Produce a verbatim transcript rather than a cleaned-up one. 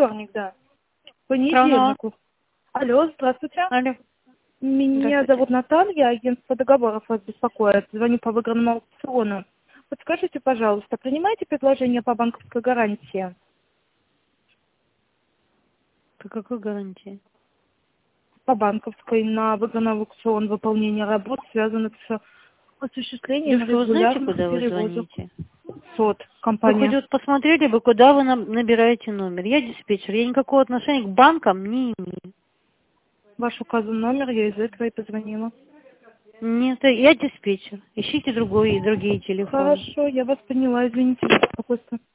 вторник, да. Страна. Понедельник. Алло, здравствуйте. Алло. Меня зовут Наталья, агентство договоров вас беспокоит. Звоню по выигранному аукциону. Подскажите, пожалуйста, принимаете предложение по банковской гарантии? По какой гарантии? По банковской на выигранный аукцион, выполнение работ, связанных с осуществлением Девушка, вы знаете, регулярных куда вы перевозов. звоните? СОТ, Вы компания. хоть вот посмотрели бы, куда вы нам- набираете номер? Я диспетчер, я никакого отношения к банкам не имею. Ваш указан номер, я из этого и позвонила. Нет, я диспетчер. Ищите другой, другие телефоны. Хорошо, я вас поняла, извините за беспокойство.